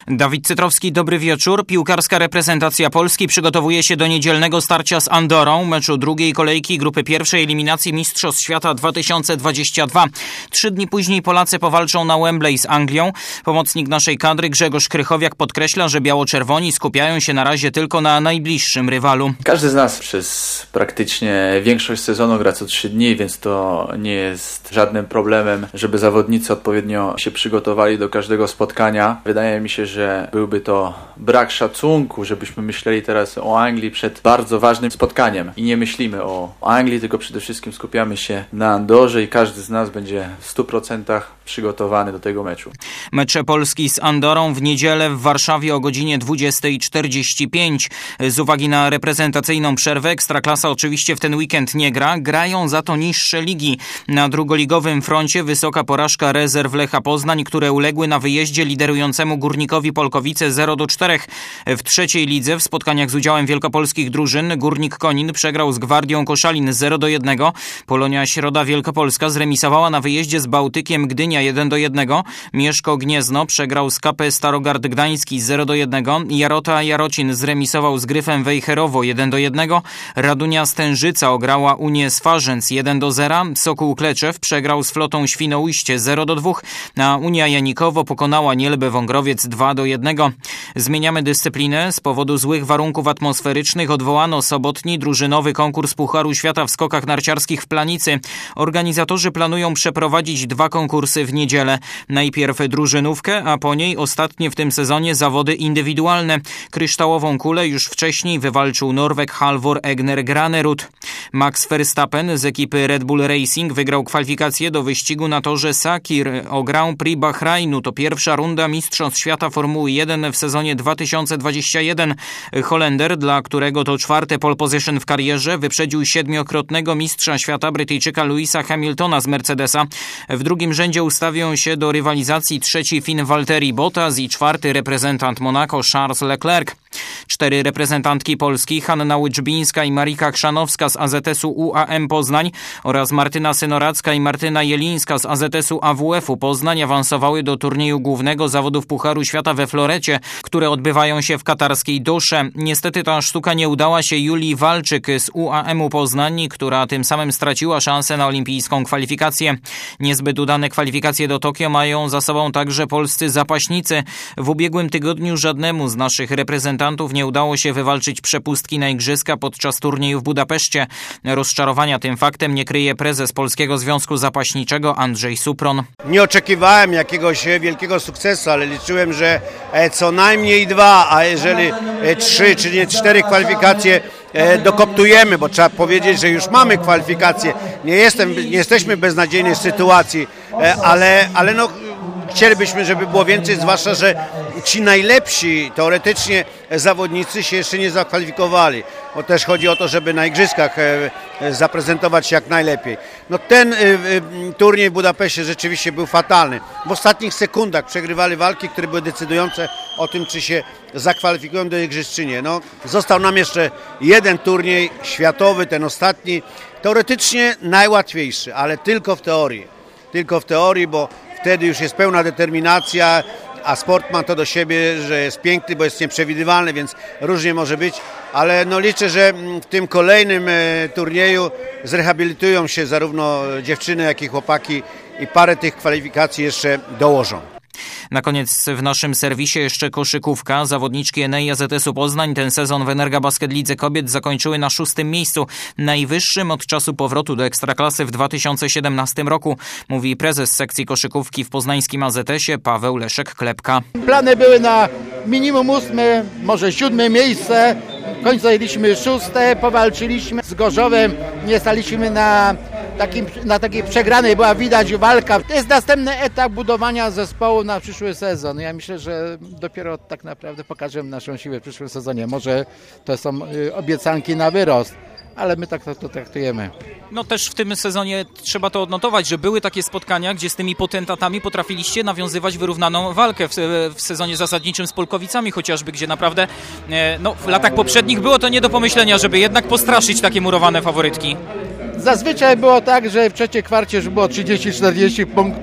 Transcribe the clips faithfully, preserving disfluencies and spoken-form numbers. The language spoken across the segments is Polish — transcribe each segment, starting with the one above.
Dawid Cytrowski, dobry wieczór. Piłkarska reprezentacja Polski przygotowuje się do niedzielnego starcia z Andorą, meczu drugiej kolejki grupy pierwszej eliminacji Mistrzostw Świata dwa tysiące dwudziestego drugiego. Trzy dni później Polacy powalczą na Wembley z Anglią. Pomocnik naszej kadry Grzegorz Krychowiak podkreśla, że biało-czerwoni skupiają się na razie tylko na najbliższym rywalu. Każdy z nas przez praktycznie większość sezonu gra co trzy dni, więc to nie jest żadnym problemem, żeby zawodnicy odpowiednio się przygotowali do każdego spotkania. Wydaje mi się, że byłby to brak szacunku, żebyśmy myśleli teraz o Anglii przed bardzo ważnym spotkaniem. I nie myślimy o Anglii, tylko przede wszystkim skupiamy się na Andorze i każdy z nas będzie w stu procentach przygotowany do tego meczu. Mecze Polski z Andorą w niedzielę w Warszawie o godzinie dwudziesta czterdzieści pięć. Z uwagi na reprezentacyjną przerwę Ekstraklasa oczywiście w ten weekend nie gra. Grają za to niższe ligi. Na drugoligowym froncie wysoka porażka rezerw Lecha Poznań, które uległy na wyjeździe liderującemu Górnikowi Polkowice zero do czterech. W trzeciej lidze w spotkaniach z udziałem wielkopolskich drużyn Górnik Konin przegrał z Gwardią Koszalin zero do jednego. Polonia Środa Wielkopolska zremisowała na wyjeździe z Bałtykiem Gdynia jeden do jednego. Mieszko Gniezno przegrał z K P Starogard Gdański zero do jednego. Jarota Jarocin zremisował z Gryfem Wejherowo jeden do jednego. Radunia Stężyca ograła Unię Swarzędz jeden do zera. Sokół Kleczew przegrał z Flotą Świnoujście zero do dwóch. A Unia Janikowo pokonała Nielbę Wągrowiec dwa do jednego. Zmieniamy dyscyplinę. Z powodu złych warunków atmosferycznych odwołano sobotni drużynowy konkurs Pucharu Świata w skokach narciarskich w Planicy. Organizatorzy planują przeprowadzić dwa konkursy w niedzielę. Najpierw drużynówkę, a po niej ostatnie w tym sezonie zawody indywidualne. Kryształową kulę już wcześniej wywalczył Norweg Halvor Egner Granerud. Max Verstappen z ekipy Red Bull Racing wygrał kwalifikacje do wyścigu na torze Sakir o Grand Prix Bahrainu. To pierwsza runda Mistrzostw Świata Formuły jeden w sezonie dwa tysiące dwudziestym pierwszym. Holender, dla którego to czwarte pole position w karierze, wyprzedził siedmiokrotnego mistrza świata Brytyjczyka Lewisa Hamiltona z Mercedesa. W drugim rzędzie ustawią się do rywalizacji trzeci Fin Valtteri Bottas i czwarty reprezentant Monaco Charles Leclerc. Cztery reprezentantki Polski, Hanna Łyczbińska i Marika Chrzanowska z A Z S-u U A M Poznań oraz Martyna Synoracka i Martyna Jelińska z A Z S-u A W F-u Poznań awansowały do turnieju głównego zawodów Pucharu Świata we Florecie, które odbywają się w katarskiej Dosze. Niestety ta sztuka nie udała się Julii Walczyk z U A M-u Poznań, która tym samym straciła szansę na olimpijską kwalifikację. Niezbyt udane kwalifikacje do Tokio mają za sobą także polscy zapaśnicy. W ubiegłym tygodniu żadnemu z naszych reprezentantów nie udało się wywalczyć przepustki na igrzyska podczas turnieju w Budapeszcie. Rozczarowania tym faktem nie kryje prezes Polskiego Związku Zapaśniczego Andrzej Supron. Nie oczekiwałem jakiegoś wielkiego sukcesu, ale liczyłem, że co najmniej dwa, a jeżeli trzy czy nie cztery kwalifikacje dokoptujemy, bo trzeba powiedzieć, że już mamy kwalifikacje. Nie, jestem, nie jesteśmy w beznadziejnej sytuacji, ale, ale no, chcielibyśmy, żeby było więcej, zwłaszcza, że ci najlepsi teoretycznie zawodnicy się jeszcze nie zakwalifikowali, bo też chodzi o to, żeby na igrzyskach zaprezentować się jak najlepiej. No ten turniej w Budapeszcie rzeczywiście był fatalny. W ostatnich sekundach przegrywali walki, które były decydujące o tym, czy się zakwalifikują do igrzysk, czy nie. No, został nam jeszcze jeden turniej światowy, ten ostatni, teoretycznie najłatwiejszy, ale tylko w teorii. Tylko w teorii, bo wtedy już jest pełna determinacja, a sport ma to do siebie, że jest piękny, bo jest nieprzewidywalny, więc różnie może być, ale no liczę, że w tym kolejnym turnieju zrehabilitują się zarówno dziewczyny, jak i chłopaki i parę tych kwalifikacji jeszcze dołożą. Na koniec w naszym serwisie jeszcze koszykówka. Zawodniczki Enei A Z S-u Poznań ten sezon w Energabasket Lidze Kobiet zakończyły na szóstym miejscu, najwyższym od czasu powrotu do Ekstraklasy w dwa tysiące siedemnastym roku, mówi prezes sekcji koszykówki w poznańskim A Z S-ie Paweł Leszek-Klepka. Plany były na minimum ósme, może siódme miejsce. W końcu zajęliśmy szóste, powalczyliśmy z Gorzowem, nie staliśmy na, takim, na takiej przegranej, była widać walka. To jest następny etap budowania zespołu na przyszły sezon. Ja myślę, że dopiero tak naprawdę pokażemy naszą siłę w przyszłym sezonie. Może to są obiecanki na wyrost, ale my tak to, to traktujemy. No też w tym sezonie trzeba to odnotować, że były takie spotkania, gdzie z tymi potentatami potrafiliście nawiązywać wyrównaną walkę w, w sezonie zasadniczym z Polkowicami chociażby, gdzie naprawdę no, w latach poprzednich było to nie do pomyślenia, żeby jednak postraszyć takie murowane faworytki. Zazwyczaj było tak, że w trzeciej kwarcie już było trzydzieści czterdzieści punktów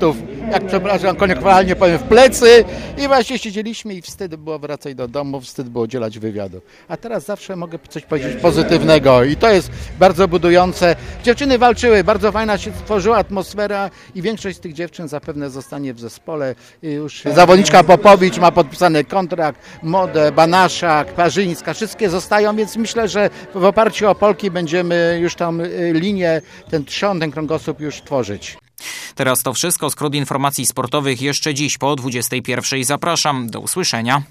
jak przepraszam, kolokwialnie powiem, w plecy i właśnie siedzieliśmy i wstyd było wracać do domu, wstyd było udzielać wywiadu. A teraz zawsze mogę coś powiedzieć pozytywnego i to jest bardzo budujące. Dziewczyny walczyły, bardzo fajna się stworzyła atmosfera i większość z tych dziewczyn zapewne zostanie w zespole. Już zawodniczka Popowicz ma podpisany kontrakt, Modę, Banaszak, Parzyńska, wszystkie zostają, więc myślę, że w oparciu o Polki będziemy już tam linię, ten trzon, ten kręgosłup już tworzyć. Teraz to wszystko. Skrót informacji sportowych jeszcze dziś po dwudziestej pierwszej. Zapraszam. Do usłyszenia.